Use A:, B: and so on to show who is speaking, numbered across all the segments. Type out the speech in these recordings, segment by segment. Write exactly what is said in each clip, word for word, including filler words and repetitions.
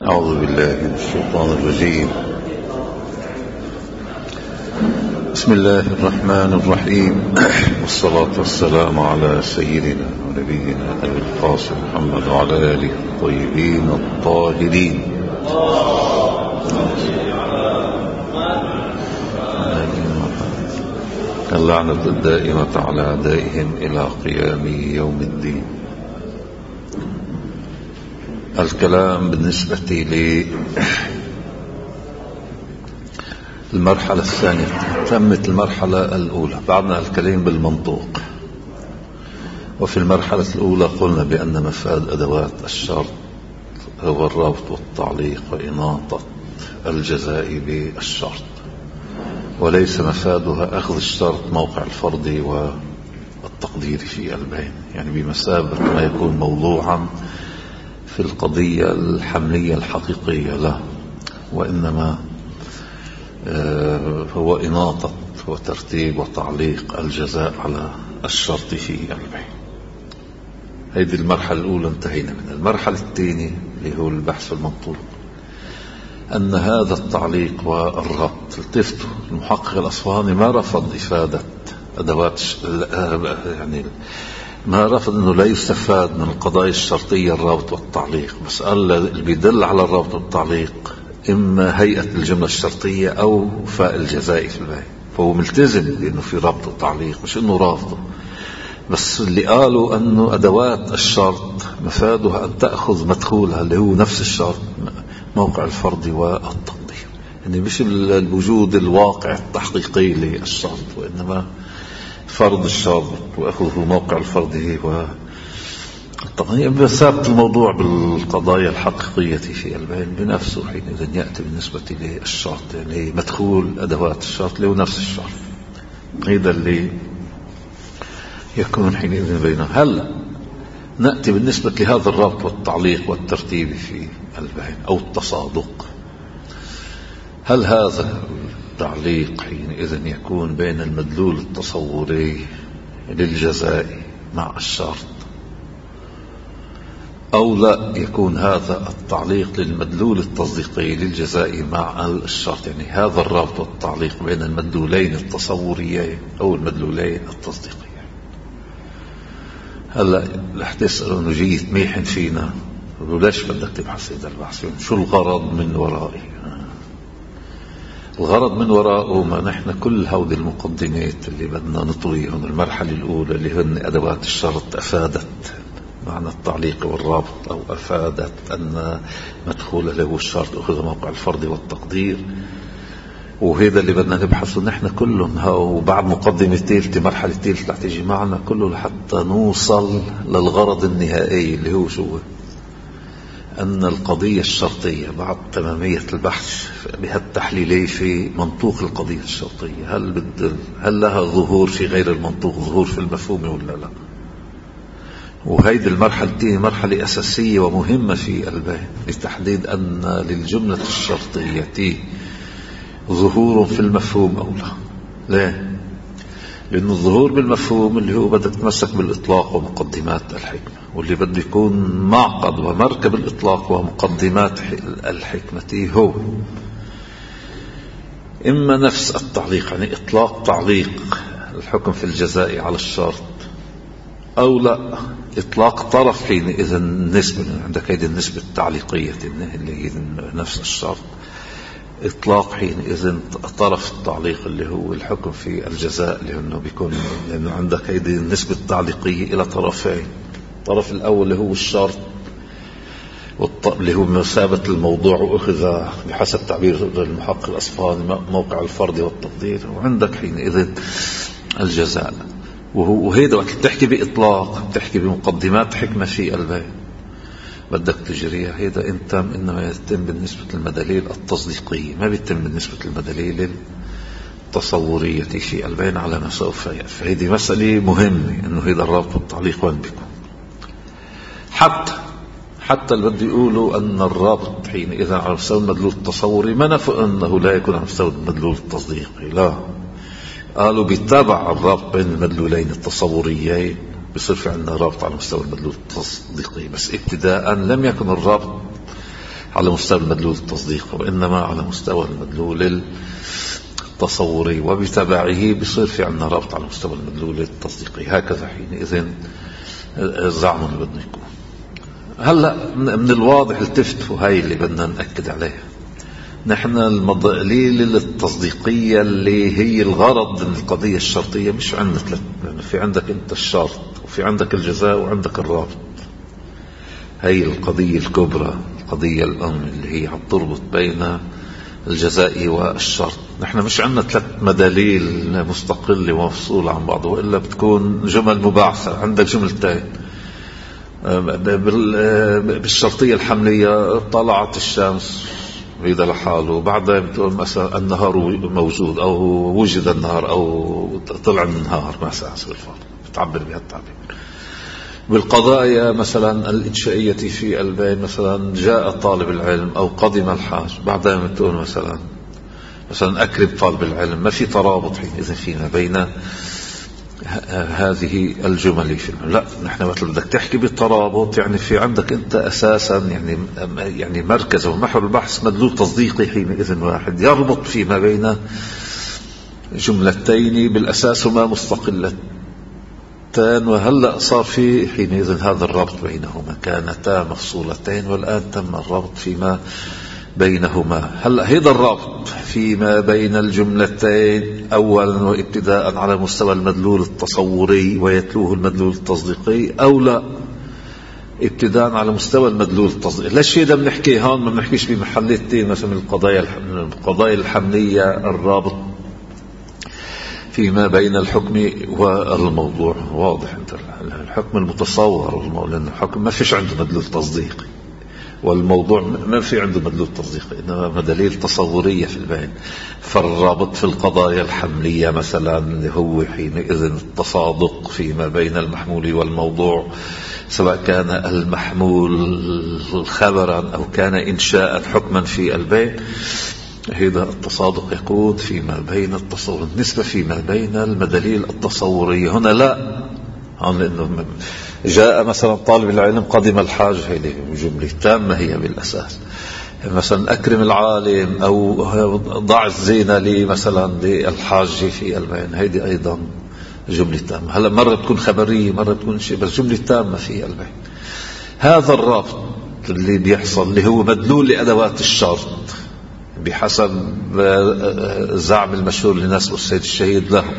A: أعوذ بالله من الشيطان الرجيم. بسم الله الرحمن الرحيم، والصلاة والسلام على سيدنا ونبينا أبي القاسم محمد وعلى آله الطيبين الطاهرين. اللعنة الدائمة على أعدائهم إلى قيام يوم الدين. الكلام بالنسبة للمرحلة الثانية. تمت المرحلة الأولى، بعدنا الكلام بالمنطوق. وفي المرحلة الأولى قلنا بأن مفاد أدوات الشرط هو الربط والتعليق وإناطة الجزاء بالشرط، وليس مفادها أخذ الشرط موقع الفرض والتقدير في البين، يعني بمثابة ما يكون موضوعا في القضية الحملية الحقيقية له، وإنما هو إناطة وترتيب وتعليق الجزاء على الشرط في البين. هذه المرحلة الأولى انتهينا منها. المرحلة الثانية اللي هو البحث المنطوق، أن هذا التعليق والربط التفتوا المحقق الأصفهاني ما رفض إفادة أدوات يعني ما رفض أنه لا يستفاد من القضايا الشرطية الربط والتعليق، بس قال اللي بيدل على الربط والتعليق إما هيئة الجملة الشرطية أو فاء الجزاء في البين، فهو ملتزم بأنه في ربط وتعليق، مش أنه رافضه. بس اللي قالوا أنه أدوات الشرط مفادها أن تأخذ مدخولها اللي هو نفس الشرط موقع الفرض والتقدير، يعني مش الوجود الواقع التحقيقي للشرط، وإنما فرض الشرط وأخذه موقع الفرض والتقدير. بثابت الموضوع بالقضايا الحقيقية في البين بنفسه حينئذ يأتي بالنسبة للشرط، يعني مدخول أدوات الشرط اللي هو نفس الشرط، هذا اللي يكون حينئذ بينه. هل نأتي بالنسبة لهذا الربط والتعليق والترتيب في البين أو التصادق، هل هذا التعليق حينئذ يكون بين المدلول التصوري للجزاء مع الشرط، أو لا يكون هذا التعليق للمدلول التصديقي للجزاء مع الشرط، يعني هذا الربط والتعليق بين المدلولين التصوريين أو المدلولين التصديقيين. هلا رح تسألوا انه جاي تميحن فينا، ليش بدك تبحث هذا البحث؟ شو الغرض من ورائه؟ الغرض من وراءه ما نحن كل هودي المقدمات اللي بدنا نطويهم. المرحلة الأولى اللي هن أدوات الشرط أفادت معنى التعليق والرابط، أو أفادت أن مدخول له الشرط أخذ موقع الفرض والتقدير، وهذا اللي بدنا نبحثه نحن كلهم. وبعد مقدمة ثالثة مرحلة ثالثة رح تيجي معنا كله لحتى نوصل للغرض النهائي اللي هو شو؟ أن القضية الشرطية بعد تمامية البحث بهالتحليلية في منطوق القضية الشرطية، هل بدل هل لها ظهور في غير المنطوق، ظهور في المفهوم ولا لا؟ وهيدي المرحلة دي مرحلة أساسية ومهمة في البين لتحديد أن للجملة الشرطية ظهور في المفهوم أو لا. ليه؟ لأن الظهور بالمفهوم اللي هو بدك تمسك بالإطلاق ومقدمات الحكمة، واللي بده يكون معقد ومركب الإطلاق ومقدمات الحكمة هو إما نفس التعليق، يعني إطلاق تعليق الحكم في الجزاء على الشرط، أو لا إطلاق طرف حينئذ النسبة، عندك هذه النسبة التعليقية اللي هي نفس الشرط، إطلاق حينئذ طرف التعليق اللي هو الحكم في الجزاء، لأنه بيكون لأنه عندك هذه النسبة التعليقية إلى طرفين. الطرف الأول اللي هو الشرط اللي هو مثابة الموضوع وأخذ بحسب تعبير المحقق الأصفهاني موقع الفرض والتقدير، وعندك حينئذ الجزاء. وهذا وقت تحكي بإطلاق تحكي بمقدمات حكمة في البين بدك تجريها، هذا انت انما يتم بالنسبة للمدليل التصديقية، ما بيتم بالنسبة للمدليل التصورية في البين على ما سوف يأتي. فهذه مسألة مهمة انه هذا الرابط والتعليق وين بيكون. حتى حتى اللي بده يقولوا ان الرابط حينئذ على مستوى المدلول التصوري، ما نفوا انه لا يكون على مستوى المدلول التصديقي، لا، قالوا بيتابع الرابط بين المدلولين التصوريين بصير في عندنا رابط على مستوى المدلول التصديقي، بس ابتداء لم يكن الرابط على مستوى المدلول التصديقي، وإنما على مستوى المدلول التصوري، وبتبعه بصير في عندنا رابط على مستوى المدلول التصديقي. هكذا حينئذ الزعم اللي بدنا يكون. هلا من الواضح التفتوا هاي اللي بدنا نأكد عليها. نحن المدلول التصديقية اللي هي الغرض من القضية الشرطية مش عندنا ثلاث، يعني في عندك انت الشرط، وفي عندك الجزاء، وعندك الرابط. هي القضية الكبرى، القضية الأم اللي هي عم تربط بين الجزاء والشرط. نحن مش عندنا ثلاث مداليل مستقلة ومفصولة عن بعض، وإلا بتكون جمل مباعثة. عندك جملتين بالشرطية الحملية: طلعت الشمس، هذا لحاله، وبعدها بتقول مثلا النهار موجود، أو وجد النهار، أو طلع النهار مثلا، بتعبر بهالتعبير. بالقضايا مثلا الإنشائية في البين مثلا: جاء طالب العلم، أو قدم الحاج، بعدها بتقول مثلا مثلا أكرم طالب العلم. ما في ترابط حينئذ فيما بين هذه الجمل في لا. نحن وقت بدك تحكي بالترابط يعني في عندك انت اساسا يعني يعني مركز ومحور البحث مدلول تصديقي حينئذ واحد يربط فيما بين جملتين بالاساس هما مستقلتان، وهلا صار في حينئذ هذا الربط بينهما. كانتا مفصولتين والان تم الربط فيما بينهما. هلا هذا الربط فيما بين الجملتين أولا وابتداء على مستوى المدلول التصوري ويتلوه المدلول التصديقي، أو لا ابتداء على مستوى المدلول التصديقي. ليش هذا بنحكي هون؟ ما بنحكيش بمحلتين مثلا من القضايا القضايا الحملية. الرابط فيما بين الحكم والموضوع واضح. انت الحكم المتصور، لأن الحكم ما فيش عنده مدلول تصديقي، والموضوع ما في عنده مدلول تصديقي، إنما مدليل تصورية في البين. فالرابط في القضايا الحملية مثلا اللي هو حينئذ التصادق فيما بين المحمول والموضوع، سواء كان المحمول خبرا أو كان إنشاء حكما في البين. هذا التصادق يكون فيما بين التصور، النسبة فيما بين المدليل التصورية. هنا لا، عن لأنه جاء مثلا طالب العلم، قدم الحاج، هذه جملة تامة هي بالأساس. مثلا أكرم العالم، أو ضع الزينة لي مثلا للحاج في البين، هذه أيضا جملة تامة. هلا مرة تكون خبرية، مرة تكون شيء، بس جملة تامة في البين. هذا الرابط اللي بيحصل اللي هو مدلول لأدوات الشرط بحسب زعم المشهور لنسبه السيد الشهيد له،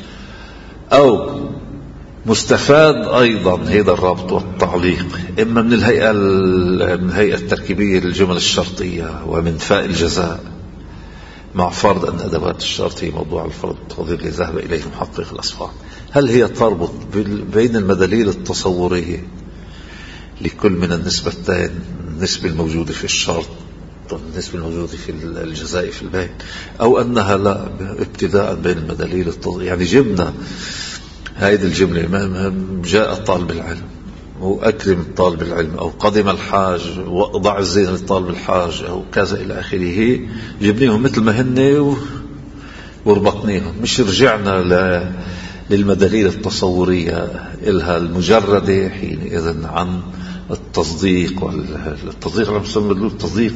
A: أو مستفاد أيضا هذا الرابط والتعليق إما من الهيئة من الهيئة التركيبية للجمل الشرطية ومن فاء الجزاء، مع فرض أن أدوات الشرط هي موضوع الفرض التقدير اللي ذهب إليه محقق الأصفار. هل هي تربط بين المدليل التصورية لكل من النسبتين، النسبة الموجودة في الشرط والنسبة الموجودة في الجزاء في البين، أو أنها لا ابتداء بين المدليل التصورية؟ يعني جبنا هذه الجملة: جاء طالب العلم، وأكرم طالب العلم، أو قدم الحاج، وضع الزينة لطالب الحاج، أو كذا إلى آخره. جبنيهم مثل ما هن وربطنيهم، مش رجعنا للمدليل التصورية إلها المجردة حينئذ عن التصديق. والتصديق على مستوى التصديق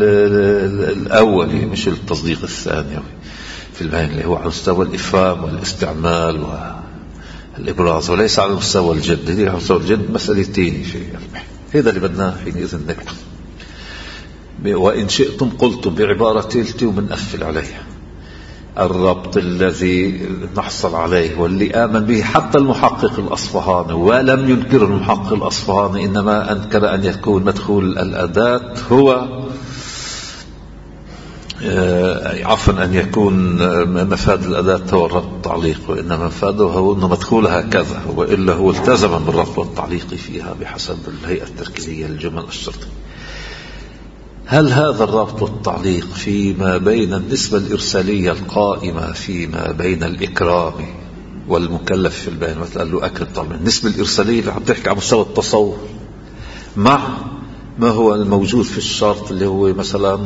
A: الأولي مش التصديق الثاني في البين، اللي هو على مستوى الإفهام والاستعمال و الإبراز، وليس على مستوى الجد. هذه على مستوى الجد مسألتين في البحث. هذا اللي بدناه حينئذ نكتب. وإن شئتم قلتم بعبارة تلتي ومنقفل عليها. الربط الذي نحصل عليه واللي آمن به حتى المحقق الأصفهاني، ولم ينكر المحقق الأصفهاني، إنما أنكر أن يكون مدخول الأداة هو عفوا أن يكون مفاد الأداة هو الربط التعليق، وإنما مفاده هو أنه مدخولها كذا، وإلا هو التزم بالربط والتعليق فيها بحسب الهيئة التركيبية للجمل الشرطية. هل هذا الربط والتعليق فيما بين النسبة الإرسالية القائمة فيما بين الإكرام والمكلف في البيان، مثل قال له أكرم طالب، النسبة الإرسالية اللي عم تحكي على مستوى التصور مع ما هو الموجود في الشرط اللي هو مثلا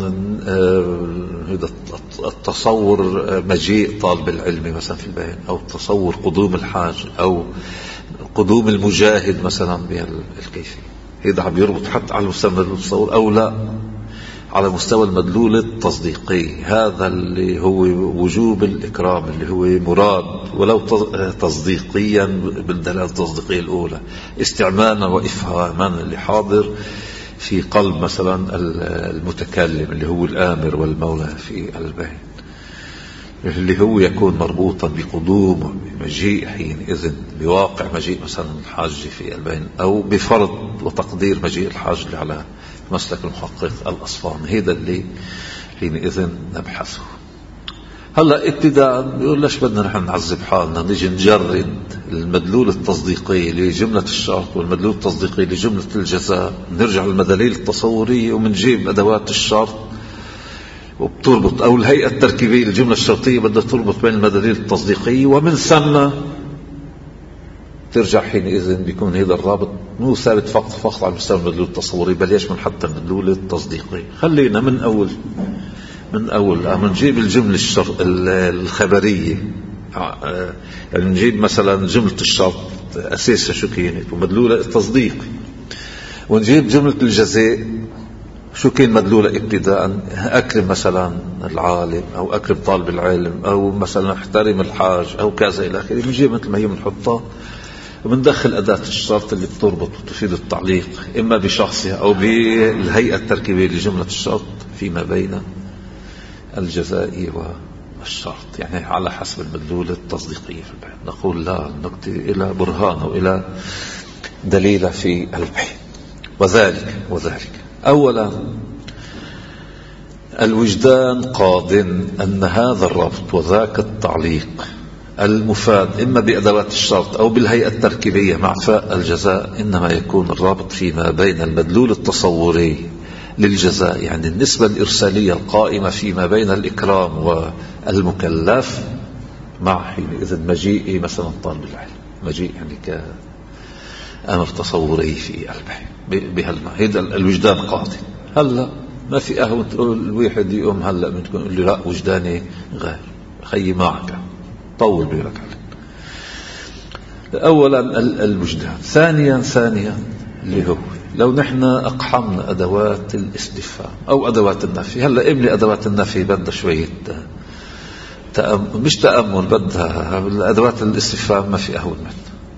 A: التصور مجيء طالب العلم مثلا في البيان، أو تصور قدوم الحاج، أو قدوم المجاهد مثلا بهالكيفية. هذا عم يربط حتى على مستوى التصور أو لا؟ على مستوى المدلول التصديقي. هذا اللي هو وجوب الإكرام اللي هو مراد ولو تصديقيا بالدلالة التصديقية الأولى، استعمالا وإفهاما اللي حاضر في قلب مثلا المتكلم اللي هو الآمر والمولى في البين، اللي هو يكون مربوطا بقدوم مجيء حينئذ بواقع مجيء مثلا الحاج في البين، أو بفرض وتقدير مجيء الحاج على مسلك المحقق الأصفهاني. هذا اللي حينئذ نبحثه. هلا ابتداء بيقول ليش بدنا نحن نعذب حالنا نيجي نجرد المدلول التصديقي لجملة الشرط والمدلول التصديقي لجملة الجزاء، نرجع للمدلول التصورية ومنجيب أدوات الشرط وبتربط، أو الهيئة التركيبية للجملة الشرطية بدها تربط بين المدلول التصديقية، ومن ثم ترجع حينئذ بيكون هذا الرابط مو ثابت فقط فقط على مستوى المدلول التصوري بل يشمل حتى المدلول التصديقي. خلينا من أول من أول منجيب الجملة الشر... الخبرية، يعني نجيب مثلا جملة الشرط أساسها شو كانت ومدلولها التصديقي، ونجيب جملة الجزاء شو كان مدلولة ابتداء، أكرم مثلا العالم أو أكرم طالب العلم أو مثلا احترم الحاج أو كذا إلى آخره. بنجيب مثل ما هي بنحطها وبندخل أداة الشرط اللي بتربط وتفيد التعليق إما بشخصها أو بالهيئة التركيبية لجملة الشرط فيما بين الجزائي والشرط، يعني على حسب المدلول التصديقية في البحث. نقول لا نكتب إلى برهان أو إلى دليل في البحث. وذلك وذلك أولا الوجدان قاض أن هذا الربط وذاك التعليق المفاد إما بأدوات الشرط أو بالهيئة التركيبية مع فاء الجزاء إنما يكون الرابط فيما بين المدلول التصوري للجزاء، يعني النسبة الإرسالية القائمة فيما بين الإكرام والمكلف مع حينئذ مجيء مثلا طالب العلم، مجيء يعني كأمر تصوري في البحث بهالمعنى. هذا الوجدان قاضي. هلا ما في أهون تقول الواحد يقوم هلا من تكون يقول لي لا وجداني غير خيي معك طول بالك عليه. أولا الوجدان. ثانيا ثانيا اللي هو لو نحن أقحمنا أدوات الاستفهام أو أدوات النفي. هلا إملي أدوات النفي بدها شوية تأمل، مش تأمل، بدها أدوات الاستفهام ما في أهون منه.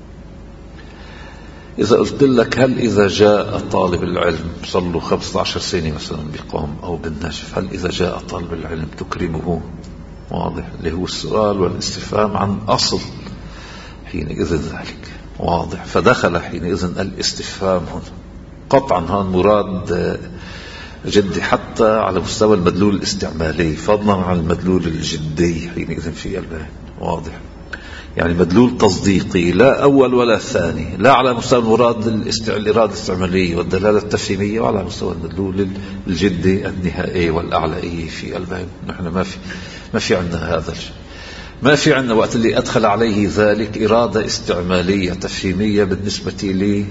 A: إذا قلت لك هل إذا جاء طالب العلم صار له خمسة عشر سنة مثلا بقوم أو بالنجف، هل إذا جاء طالب العلم تكرمه؟ واضح اللي هو السؤال والاستفهام عن أصل حينئذ ذلك واضح. فدخل حينئذ الاستفهام هنا قطعا هذا مراد جدي حتى على مستوى المدلول الاستعمالي فضلا عن المدلول الجدي حينئذ في البيان واضح. يعني مدلول تصديقي لا أول ولا ثاني، لا على مستوى المراد الإرادة الاستعمالية والدلالة التفهيمية وعلى مستوى المدلول الجدي النهائي والأعلائي في البيان. نحن ما في ما في عندنا هذا الشيء، ما في عندنا وقت اللي أدخل عليه ذلك إرادة استعمالية تفهيمية بالنسبة لي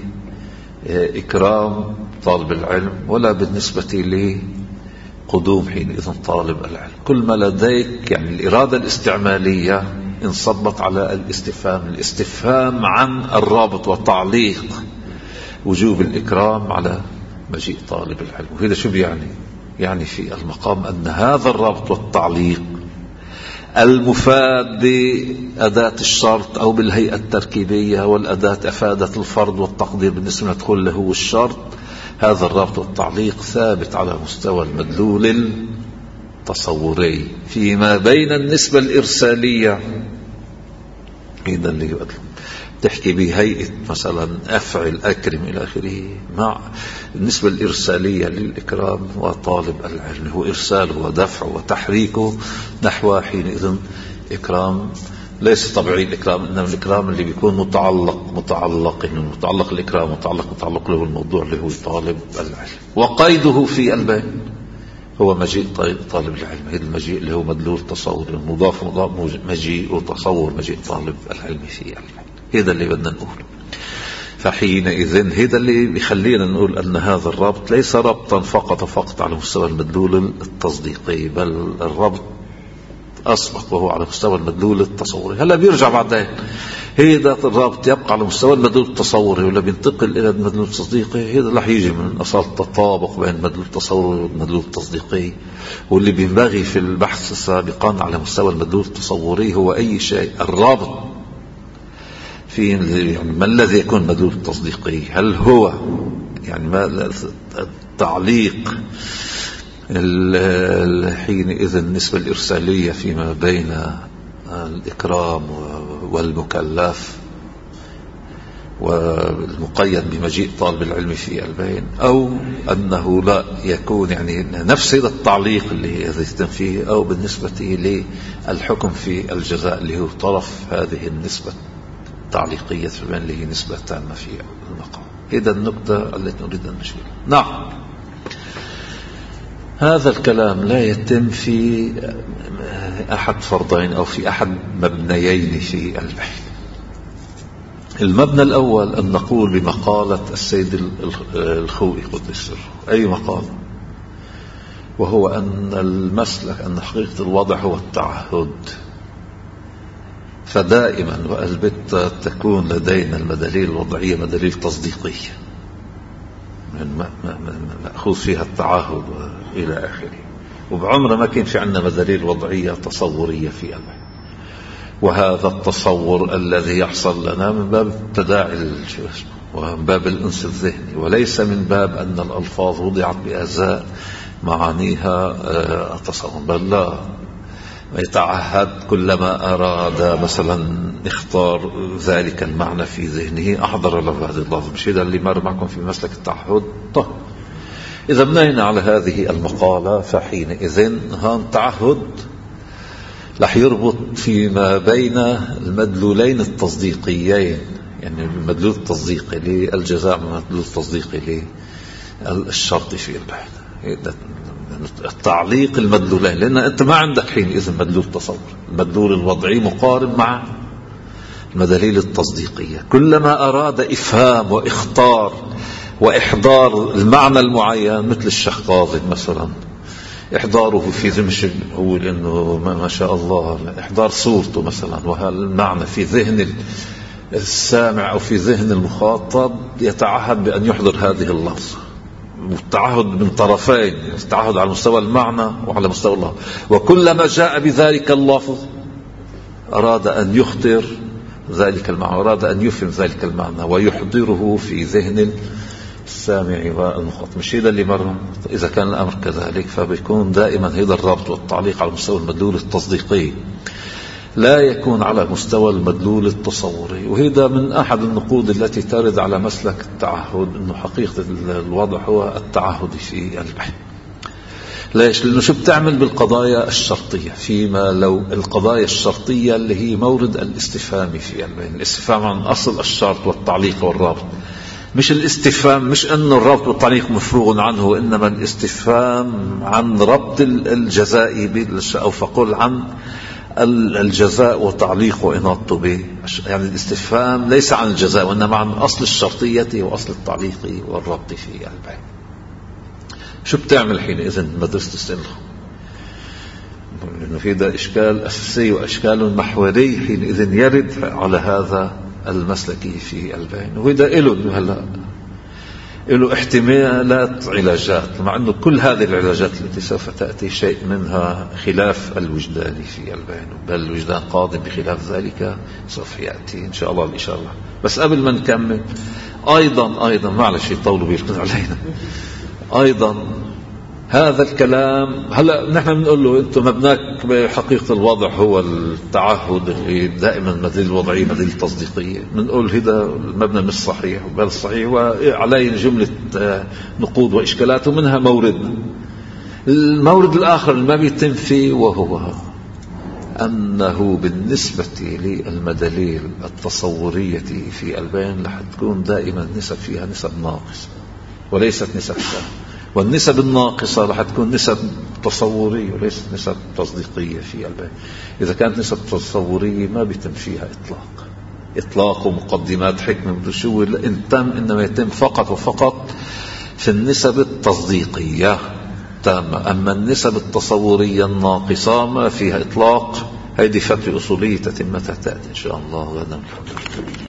A: إكرام طالب العلم ولا بالنسبة لي قدوم حينئذ طالب العلم. كل ما لديك يعني الإرادة الاستعمالية انصبت على الاستفهام، الاستفهام عن الرابط وتعليق وجوب الإكرام على مجيء طالب العلم. وهذا شو بيعني؟ يعني في المقام أن هذا الرابط والتعليق المفاد بأداة الشرط أو بالهيئة التركيبية والأداة أفادت الفرض والتقدير بالنسبة لدخول له الشرط، هذا الرابط والتعليق ثابت على مستوى المدلول التصوري فيما بين النسبة الإرسالية. هذا اللي يقول تحكي بهيئة مثلا أفعل أكرم إلى آخره مع النسبة الإرسالية للإكرام وطالب العلم هو إرساله ودفعه وتحريكه نحو حينئذ إكرام ليس طبيعي الإكرام، إنما الإكرام اللي بيكون متعلق متعلق إنه متعلق الإكرام متعلق متعلق له الموضوع اللي هو طالب العلم. وقيده في البيان هو مجيء طالب العلم، هذا المجيء اللي هو مدلول تصور مضاف مضاف مجيء وتصور مجيء طالب العلم في العلم. هذا اللي بدنا نقوله. فحينئذ هذا اللي بيخلينا نقول أن هذا الربط ليس ربطا فقط فقط على مستوى المدلول التصديقي، بل الربط أسبق وهو على مستوى المدلول التصوري. هلا بيرجع بعدين هذا الرابط يبقى على مستوى المدلول التصوري ولا بينتقل إلى المدلول التصديقي، هذا رح يجي من أصالة التطابق بين المدلول التصوري والمدلول التصديقي. واللي بينبغي في البحث سابقا على مستوى المدلول التصوري هو أي شيء الرابط في يعني ما الذي يكون مدلول التصديقي. هل هو يعني ما التعليق حينئذ النسبة الإرسالية فيما بين الإكرام والمكلف والمقيد بمجيء طالب العلم في البين، أو أنه لا يكون يعني نفس هذا التعليق اللي يتم فيه، أو بالنسبة للحكم في الجزاء اللي هو طرف هذه النسبة التعليقية في البين اللي هي نسبة تامة في المقام. إذا النقطة التي نريد أن نشير. نعم، هذا الكلام لا يتم في أحد فرضين أو في أحد مبنيين في البحث. المبنى الأول أن نقول بمقالة السيد الخوئي قدس سره، أي مقالة، وهو أن المسلك أن حقيقة الوضع هو التعهد. فدائما والبت تكون لدينا المدليل الوضعية مدليل تصديقية مأخوذ فيها التعهد إلى آخره، وبعمر ما كان في عندنا مدليل وضعية تصورية في البحث. وهذا التصور الذي يحصل لنا من باب التداعي ومن باب الأنس الذهني، وليس من باب أن الألفاظ وضعت بأزاء معانيها التصور، بل لا يتعهد كلما أراد مثلا اختار ذلك المعنى في ذهنه أحضر له هذه اللفظ. مش هذا اللي مر معكم في مسلك التعهد؟ طيب، إذا بنينا على هذه المقالة فحينئذ هان تعهد رح يربط فيما بين المدلولين التصديقيين، يعني المدلول التصديقي للجزاء والمدلول التصديقي للشرط في البحث، التعليق المدلولين، لأن أنت ما عندك حينئذ مدلول تصور. المدلول الوضعي مقارن مع المدليل التصديقية. كلما أراد إفهام وإخطار وإحضار المعنى المعين مثل الشيخ قاضي مثلا، إحضاره في ذهن هو لأنه ما شاء الله إحضار صورته مثلا، وهذا المعنى في ذهن السامع أو في ذهن المخاطب يتعهد بأن يحضر هذه اللفظة. والتعهد من طرفين، التعهد على مستوى المعنى وعلى مستوى الله. وكلما جاء بذلك اللفظ أراد أن يخطر ذلك المعنى، أراد أن يفهم ذلك المعنى ويحضره في ذهن السامع والمخاطب. مش هذا اللي مر. إذا كان الأمر كذلك فبيكون دائما هذا الربط والتعليق على مستوى المدلول التصديقي، لا يكون على مستوى المدلول التصوري. وهذا من أحد النقود التي ترد على مسلك التعهد، أنه حقيقة الوضع هو التعهد في البحث. ليش؟ لأنه شو بتعمل بالقضايا الشرطية، فيما لو القضايا الشرطية اللي هي مورد الاستفهام في البين، الاستفهام عن أصل الشرط والتعليق والرابط، مش الاستفهام، مش أنه الربط والتعليق مفروغ عنه، وإنما الاستفهام عن ربط الجزاء أو فقل عن الجزاء وتعليق وإناطته به. يعني الاستفهام ليس عن الجزاء وإنما عن أصل الشرطية وأصل التعليق والربط في البين. شو بتعمل حينئذ مدرسة السنخ؟ لأنه في ده إشكال أساسي وأشكال محوري حينئذ يرد على هذا المسلكي في البين. وإذا إله هلا له احتمالات علاجات، مع أنه كل هذه العلاجات التي سوف تأتي شيء منها خلاف الوجدان في البين، بل الوجدان قاضي بخلاف ذلك سوف يأتي إن شاء الله الإشارة. بس قبل ما نكمل أيضا أيضا معلش يطولوا بيركض علينا أيضا هذا الكلام. هلا نحن بنقول له أنت مبناك بحقيقة الوضع هو التعهد اللي دائما مدليل الوضعية مدليل تصديقية. بنقول هذا المبنى مش صحيح، بل صحيح وعليه جملة نقود وإشكالات، ومنها موردنا. المورد الآخر اللي ما بيتم فيه وهو أنه بالنسبة للمدليل التصورية في البين رح تكون دائما نسب فيها نسب ناقصة وليست نسب ثابتة، والنسب الناقصة رح تكون نسب تصورية وليست نسب تصديقية في البين. إذا كانت نسب تصورية ما بيتم فيها إطلاق إطلاق ومقدمات حكمة برشوة، إن تم إنما يتم فقط وفقط في النسب التصديقية تامة. أما النسب التصورية الناقصة ما فيها إطلاق هذه فتوى أصولية تتمتها تأتي إن شاء الله غدا.